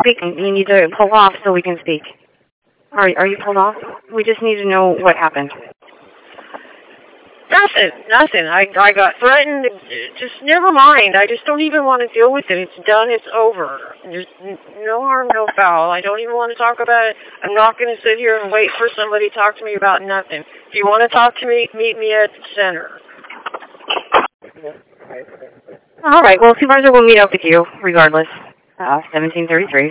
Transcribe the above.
speaking. You need to pull off so we can speak. Are you pulled off? We just need to know what happened. Nothing. I got threatened. Just never mind. I just don't even want to deal with it. It's done. It's over. There's no harm, no foul. I don't even want to talk about it. I'm not going to sit here and wait for somebody to talk to me about nothing. If you want to talk to me, meet me at the center. All right. Well, supervisor will meet up with you regardless. 1733.